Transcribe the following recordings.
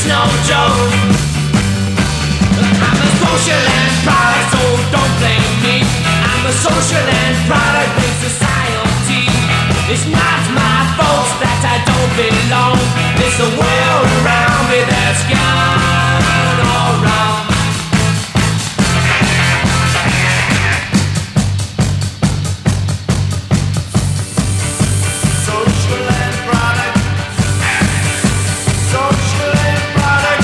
no joke. I'm a social end product, so don't blame me. I'm a social end product in society. It's not my fault that I don't belong. It's the world around me that's gone all wrong. Social end product. Social end product.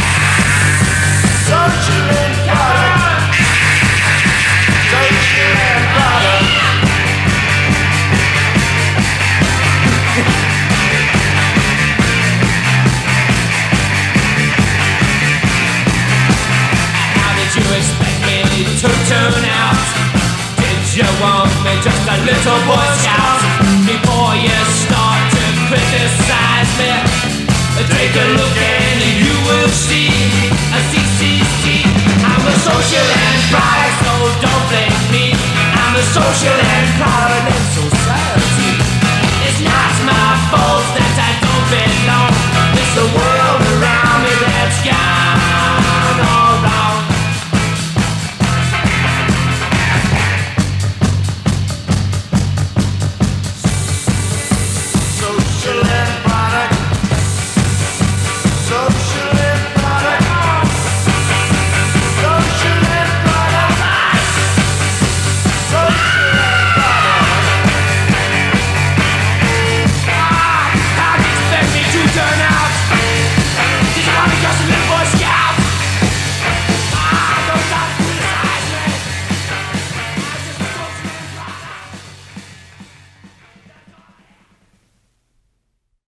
Social end product. Social end product. How did you expect me to turn out? Did you want me just a little boy scout? Before you start to criticize me, take a look and you will see a CCC. I'm a social end product, so don't blame me. I'm a social end product.